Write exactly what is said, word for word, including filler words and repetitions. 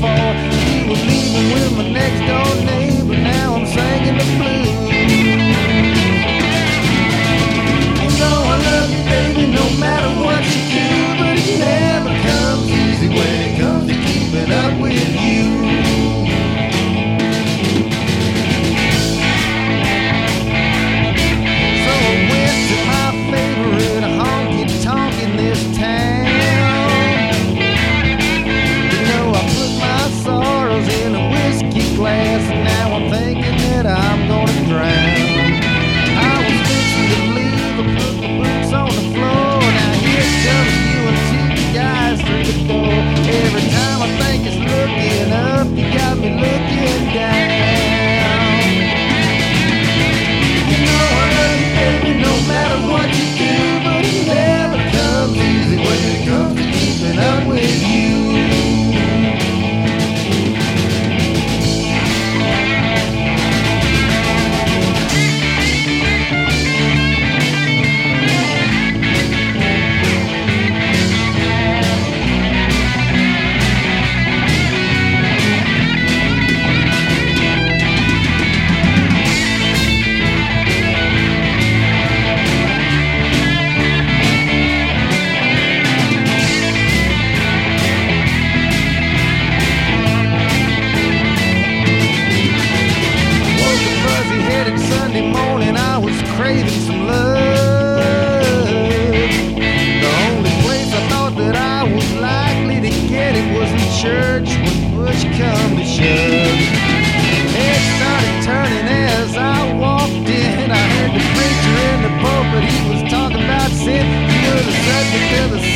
before. You were leaving with my next door neighbor, now I'm singing the blues. You know I love you, baby, no matter what you do, but it never comes easy when it comes to keeping up with you. So I went to my favorite honky-tonk in this town. You know I put my sorrows in a whiskey glass, and now I'm thinking that I'm gonna drown. I was fixing to leave, I put my boots on the floor. Now here comes you and two guys through the door. Every time I think it's looking up, you got me looking down. You know I love you, baby, no matter what you do, but it never comes easy when it comes to keeping up with you. Sunday morning I was craving some love. The only place I thought that I was likely to get it was in church when push come to shove. Head started turning as I walked in. I heard the preacher in the pulpit, he was talking about sin. You're the subject of the